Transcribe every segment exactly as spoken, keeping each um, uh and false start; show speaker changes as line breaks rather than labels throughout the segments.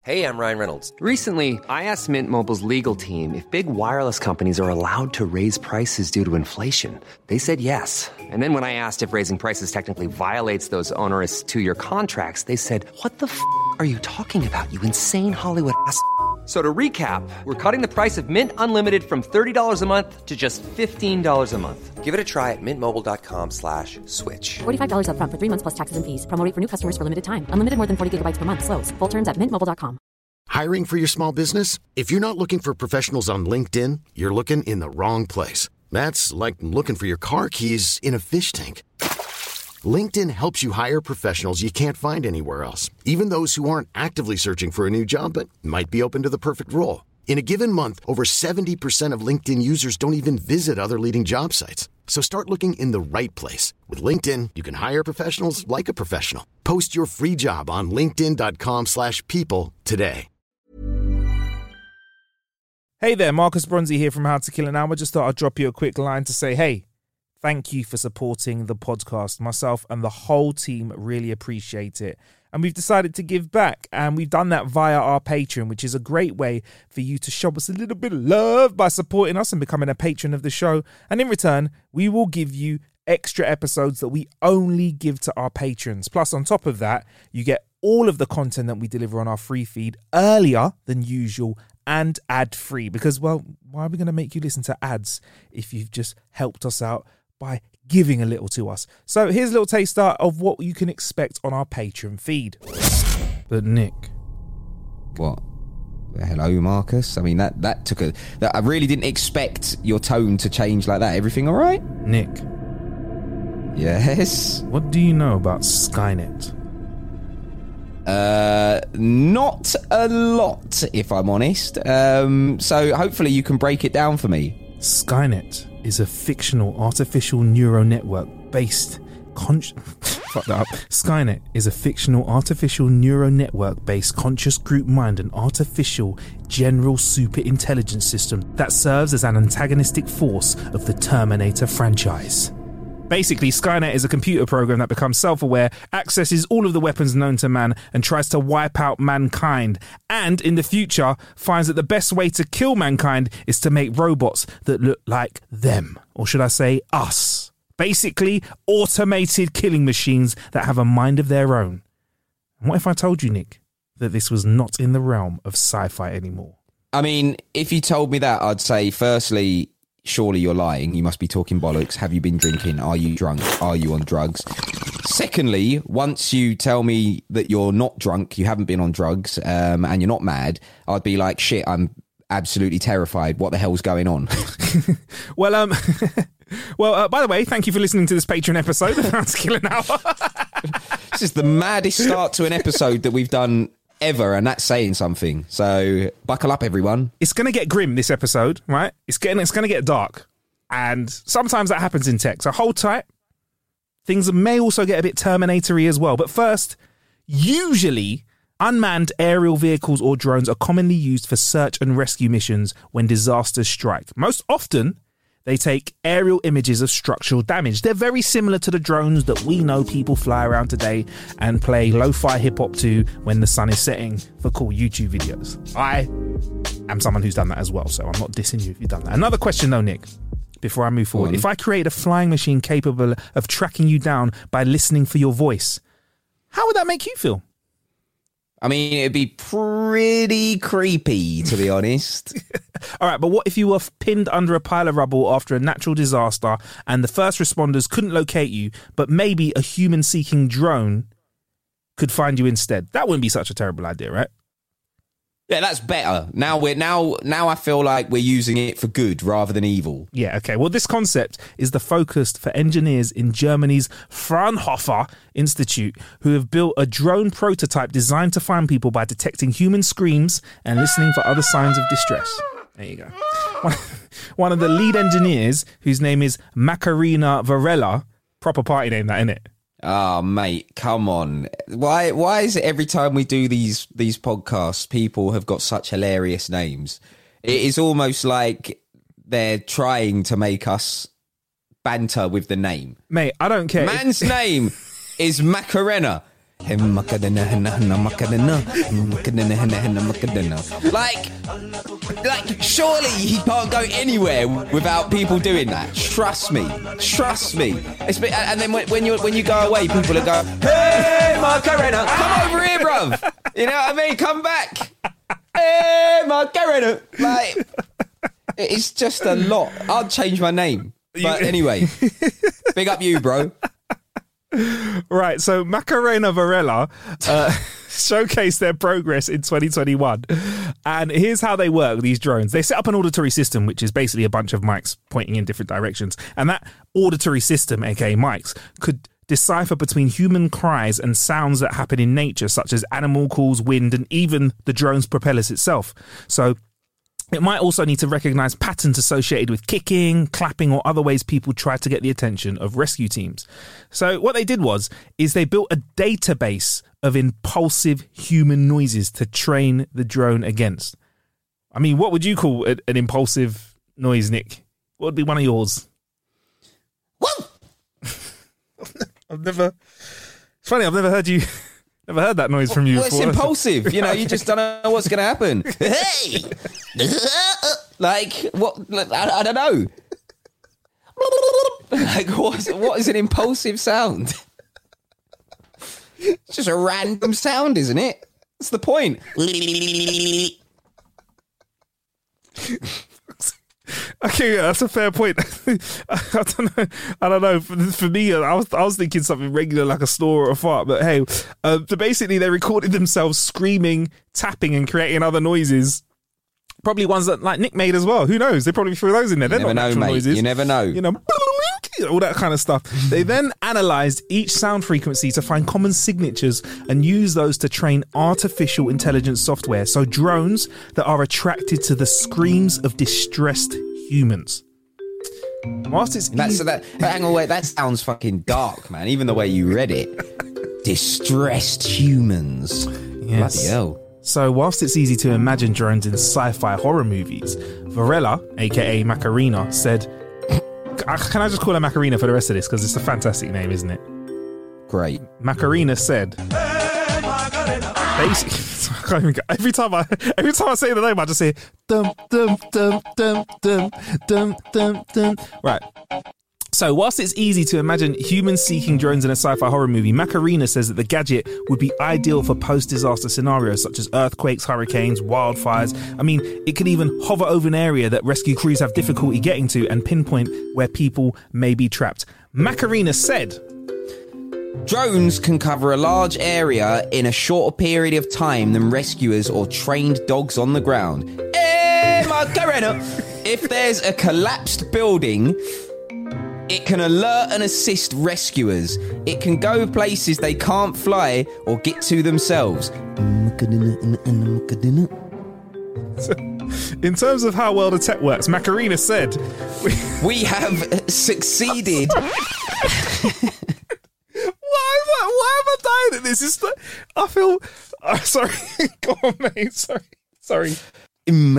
Hey, I'm Ryan Reynolds.
Recently, I asked Mint Mobile's legal team if big wireless companies are allowed to raise prices due to inflation. They said yes. And then when I asked if raising prices technically violates those onerous two-year contracts, they said, what the f*** are you talking about, you insane Hollywood ass f- So to recap, we're cutting the price of Mint Unlimited from thirty dollars a month to just fifteen dollars a month.
Give it a try at mintmobile.com slash switch.
forty-five dollars up front for three months plus taxes and fees. Promo rate for new customers for limited time. Unlimited more than forty gigabytes per month. Slows full terms at mint mobile dot com.
Hiring for your small business? If you're not looking for professionals on LinkedIn, you're looking in the wrong place. That's like looking for your car keys in a fish tank. LinkedIn helps you hire professionals you can't find anywhere else, even those who aren't actively searching for a new job but might be open to the perfect role. In a given month, over seventy percent of LinkedIn users don't even visit other leading job sites. So start looking in the right place. With LinkedIn, you can hire professionals like a professional. Post your free job on linkedin.com slash people today.
Hey there, Marcus Bronzy here from How to Kill an Hour. Just thought I'd drop you a quick line to say, hey, thank you for supporting the podcast. Myself and the whole team really appreciate it. And we've decided to give back, and we've done that via our Patreon, which is a great way for you to show us a little bit of love by supporting us and becoming a patron of the show. And in return, we will give you extra episodes that we only give to our patrons. Plus, on top of that, you get all of the content that we deliver on our free feed earlier than usual and ad-free. Because, well, why are we going to make you listen to ads if you've just helped us out by giving a little to us? So here's a little taster of what you can expect on our Patreon feed. But Nick,
what? Hello, Marcus. I mean, that that took a. That, I really didn't expect your tone to change like that. Everything all right,
Nick?
Yes.
What do you know about Skynet?
Uh, not a lot, if I'm honest. Um, so hopefully you can break it down for me.
Skynet is a fictional artificial neural network based con- Fuck that up. Skynet is a fictional artificial neural network based conscious group mind and artificial general super intelligence system that serves as an antagonistic force of the Terminator franchise. Basically, Skynet is a computer program that becomes self-aware, accesses all of the weapons known to man, and tries to wipe out mankind. And in the future, finds that the best way to kill mankind is to make robots that look like them. Or should I say, us. Basically, automated killing machines that have a mind of their own. And what if I told you, Nick, that this was not in the realm of sci-fi anymore?
I mean, if you told me that, I'd say, firstly, surely you're lying. You must be talking bollocks. Have you been drinking? Are you drunk? Are you on drugs? Secondly, once you tell me that you're not drunk, you haven't been on drugs, um, and you're not mad, I'd be like, shit, I'm absolutely terrified. What the hell's going on?
well, um, well, uh, by the way, thank you for listening to this Patreon episode of How to Kill an Hour.
This is the maddest start to an episode that we've done ever, and that's saying something. So buckle up, everyone.
It's going to get grim this episode, right? It's getting it's going to get dark, and sometimes that happens in tech. So hold tight. Things may also get a bit Terminator-y as well. But first, usually unmanned aerial vehicles or drones are commonly used for search and rescue missions when disasters strike. Most often, they take aerial images of structural damage. They're very similar to the drones that we know people fly around today and play lo-fi hip-hop to when the sun is setting for cool YouTube videos. I am someone who's done that as well, so I'm not dissing you if you've done that. Another question though, Nick, before I move forward. If I create a flying machine capable of tracking you down by listening for your voice, how would that make you feel?
I mean, it'd be pretty creepy, to be honest.
All right, but what if you were pinned under a pile of rubble after a natural disaster and the first responders couldn't locate you, but maybe a human-seeking drone could find you instead? That wouldn't be such a terrible idea, right?
Yeah, that's better. Now we're now now I feel like we're using it for good rather than evil.
Yeah, okay. Well, this concept is the focus for engineers in Germany's Fraunhofer Institute, who have built a drone prototype designed to find people by detecting human screams and listening for other signs of distress. There you go. One, one of the lead engineers, whose name is Macarena Varela, proper party name that, innit?
Oh, mate, come on. Why why is it every time we do these these podcasts, people have got such hilarious names? It is almost like they're trying to make us banter with the name.
Mate, I don't care.
Man's name is Macarena. Like, like, surely he can't go anywhere without people doing that. Trust me, trust me. It's been, and then when you when you go away, people are going, "Hey, Macarena, come over here, bruv." You know what I mean? Come back. Hey, Macarena. Like, it's just a lot. I'll change my name. But anyway, big up you, bro.
Right, so Macarena Varela uh, showcased their progress in twenty twenty-one. And here's how they work, these drones. They set up an auditory system, which is basically a bunch of mics pointing in different directions. And that auditory system, aka mics, could decipher between human cries and sounds that happen in nature, such as animal calls, wind, and even the drone's propellers itself. So it might also need to recognise patterns associated with kicking, clapping, or other ways people try to get the attention of rescue teams. So what they did was, is they built a database of impulsive human noises to train the drone against. I mean, what would you call a, an impulsive noise, Nick? What would be one of yours?
Whoa!
I've never... It's funny, I've never heard you... Never heard that noise from you
well,
before.
It's impulsive. You know, you just don't know what's going to happen. Hey! Like, what? I, I don't know. Like, what, what is an impulsive sound? It's just a random sound, isn't it? That's the point.
Okay, yeah, that's a fair point. I don't know. I don't know. For, for me, I was I was thinking something regular like a snore or a fart. But hey, uh, so basically they recorded themselves screaming, tapping, and creating other noises. Probably ones that like Nick made as well. Who knows? They probably threw those in there.
You
They're
never
not
know,
natural
mate.
noises.
You never know.
You know, all that kind of stuff. They then analysed each sound frequency to find common signatures and use those to train artificial intelligence software. So drones that are attracted to the screams of distressed humans. Whilst it's
That's,
easy-
so that, hang on, wait, that sounds fucking dark, man. Even the way you read it. Distressed humans.
Yes.
Bloody hell.
So whilst it's easy to imagine drones in sci-fi horror movies, Varela, aka Macarena, said, can I just call her Macarena for the rest of this? Because it's a fantastic name, isn't it?
Great.
Macarena said, basically, I can't even go. every time I every time I say the name, I just say dum dum dum dum dum dum dum dum. Right. So whilst it's easy to imagine humans seeking drones in a sci-fi horror movie, Macarena says that the gadget would be ideal for post-disaster scenarios such as earthquakes, hurricanes, wildfires. I mean, it could even hover over an area that rescue crews have difficulty getting to and pinpoint where people may be trapped. Macarena said,
drones can cover a large area in a shorter period of time than rescuers or trained dogs on the ground. Hey, Macarena! If there's a collapsed building, it can alert and assist rescuers. It can go places they can't fly or get to themselves.
in terms of how well the tech works, Macarena said, we,
we have succeeded.
Why am I, why am I dying at this? It's like, I feel... Uh, sorry. Go on, mate. Sorry. Sorry.
We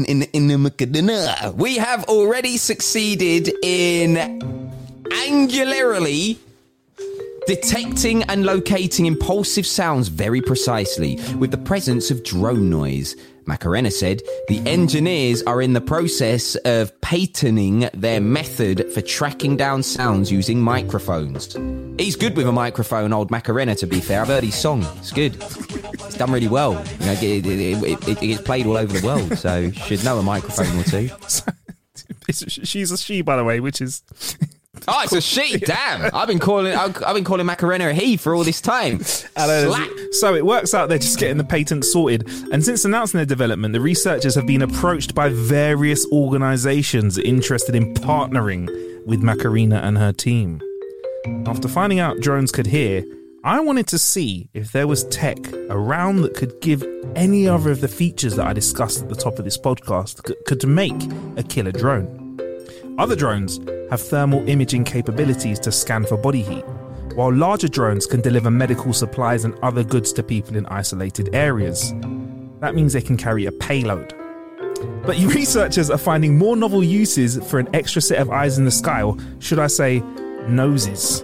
have already succeeded in angularly detecting and locating impulsive sounds very precisely with the presence of drone noise. Macarena said the engineers are in the process of patenting their method for tracking down sounds using microphones. He's good with a microphone, old Macarena, to be fair. I've heard his song. It's good. It's done really well. You know, it, it, it, it gets played all over the world, so should know a microphone or two.
She's a she, by the way, which is...
Oh, it's a she. Damn. I've been calling I've, I've been calling Macarena a he for all this time. Slap.
So it works out they're just getting the patent sorted. And since announcing their development, the researchers have been approached by various organisations interested in partnering with Macarena and her team. After finding out drones could hear, I wanted to see if there was tech around that could give any other of the features that I discussed at the top of this podcast could, could make a killer drone. Other drones have thermal imaging capabilities to scan for body heat, while larger drones can deliver medical supplies and other goods to people in isolated areas. That means they can carry a payload. But researchers are finding more novel uses for an extra set of eyes in the sky, or should I say, noses.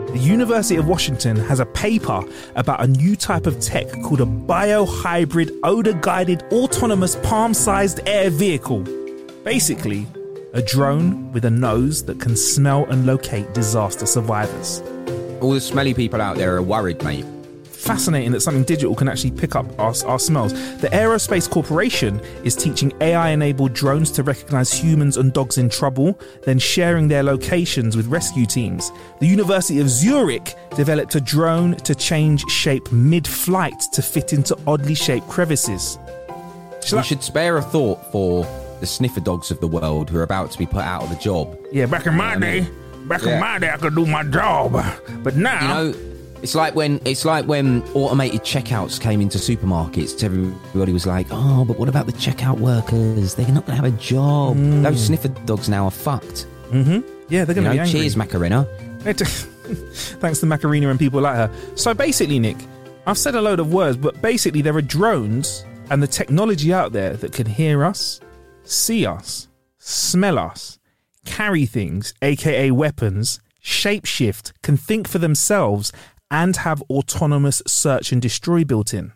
The University of Washington has a paper about a new type of tech called a biohybrid odor-guided autonomous palm-sized air vehicle. Basically, a drone with a nose that can smell and locate disaster survivors.
All the smelly people out there are worried, mate.
Fascinating that something digital can actually pick up our, our smells. The Aerospace Corporation is teaching A I-enabled drones to recognize humans and dogs in trouble, then sharing their locations with rescue teams. The University of Zurich developed a drone to change shape mid-flight to fit into oddly shaped crevices.
Shall we I- should spare a thought for the sniffer dogs of the world who are about to be put out of a job.
Yeah, back in my day, back yeah. in my day, I could do my job, but now,
you know, it's like when it's like when automated checkouts came into supermarkets. Everybody was like, "Oh, but what about the checkout workers? They're not going to have a job. Mm. Those sniffer dogs now are fucked."
Mm-hmm. Yeah, they're going to be angry.
Cheers, Macarena.
Thanks to Macarena and people like her. So basically, Nick, I've said a load of words, but basically there are drones and the technology out there that can hear us, see us, smell us, carry things, aka weapons, shapeshift, can think for themselves, and have autonomous search and destroy built in.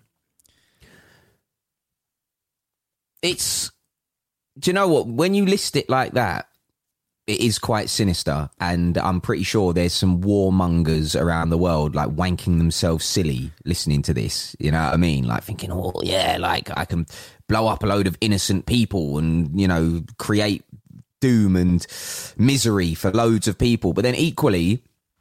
It's, do you know what? When you list it like that, it is quite sinister, and I'm pretty sure there's some warmongers around the world like wanking themselves silly listening to this. You know what I mean? Like thinking, oh yeah, like I can blow up a load of innocent people and, you know, create doom and misery for loads of people. But then equally,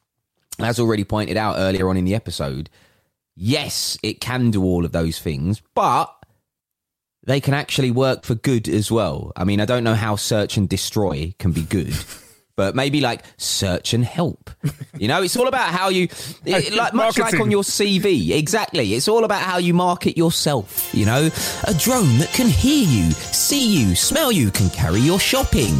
as already pointed out earlier on in the episode, yes, it can do all of those things, but they can actually work for good as well. I mean, I don't know how search and destroy can be good, but maybe like search and help. You know, it's all about how you, it, like much like on your C V. Exactly. It's all about how you market yourself. You know, a drone that can hear you, see you, smell you, can carry your shopping,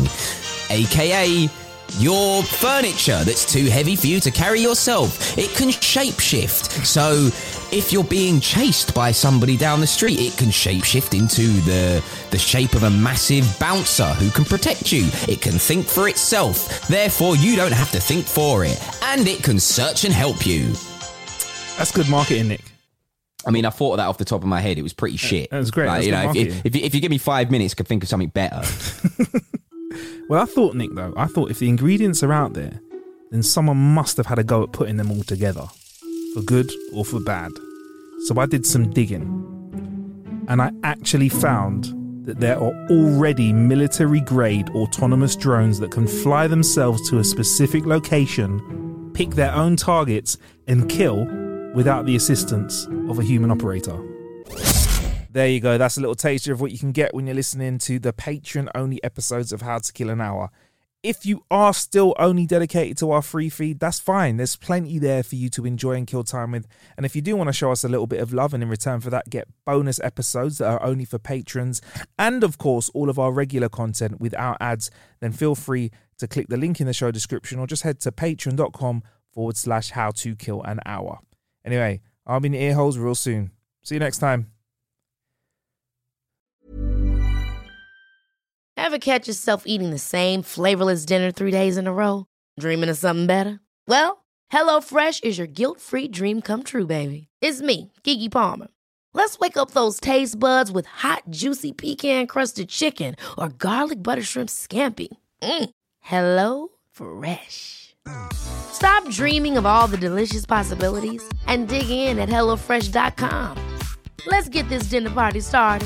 aka your furniture that's too heavy for you to carry yourself. It can shapeshift. So if you're being chased by somebody down the street, it can shapeshift into the, the shape of a massive bouncer who can protect you. It can think for itself. Therefore, you don't have to think for it. And it can search and help you.
That's good marketing, Nick.
I mean, I thought of that off the top of my head. It was pretty shit.
That was great.
Like,
That's
you
good
know, if,
marketing.
if, if you give me five minutes, I could think of something better.
Well, I thought, Nick, though, I thought if the ingredients are out there, then someone must have had a go at putting them all together, for good or for bad. So I did some digging, and I actually found that there are already military-grade autonomous drones that can fly themselves to a specific location, pick their own targets, and kill without the assistance of a human operator. There you go. That's a little taster of what you can get when you're listening to the Patreon-only episodes of How to Kill an Hour. If you are still only dedicated to our free feed, that's fine. There's plenty there for you to enjoy and kill time with. And if you do want to show us a little bit of love and in return for that, get bonus episodes that are only for patrons and, of course, all of our regular content without ads, then feel free to click the link in the show description or just head to patreon.com forward slash how to kill an hour. Anyway, I'll be in your ear holes real soon. See you next time.
Ever catch yourself eating the same flavorless dinner three days in a row? Dreaming of something better? Well, HelloFresh is your guilt-free dream come true, baby. It's me, Keke Palmer. Let's wake up those taste buds with hot, juicy pecan-crusted chicken or garlic butter shrimp scampi. Mm. Hello Fresh. Stop dreaming of all the delicious possibilities and dig in at hello fresh dot com. Let's get this dinner party started.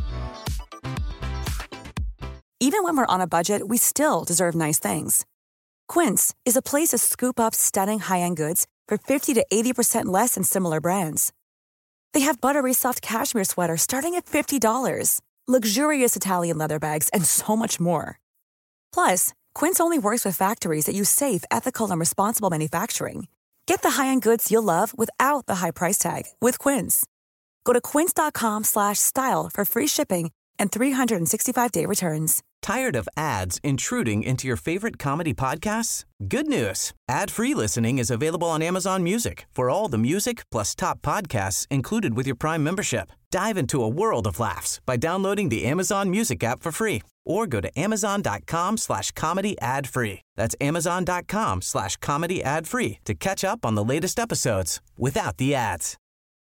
Even when we're on a budget, we still deserve nice things. Quince is a place to scoop up stunning high-end goods for fifty to eighty percent less than similar brands. They have buttery soft cashmere sweaters starting at fifty dollars, luxurious Italian leather bags, and so much more. Plus, Quince only works with factories that use safe, ethical, and responsible manufacturing. Get the high-end goods you'll love without the high price tag with Quince. Go to quince.com slash style for free shipping and three sixty-five day returns.
Tired of ads intruding into your favorite comedy podcasts? Good news. Ad-free listening is available on Amazon Music for all the music plus top podcasts included with your Prime membership. Dive into a world of laughs by downloading the Amazon Music app for free or go to amazon.com slash comedy ad free. That's amazon.com slash comedy ad free to catch up on the latest episodes without the ads.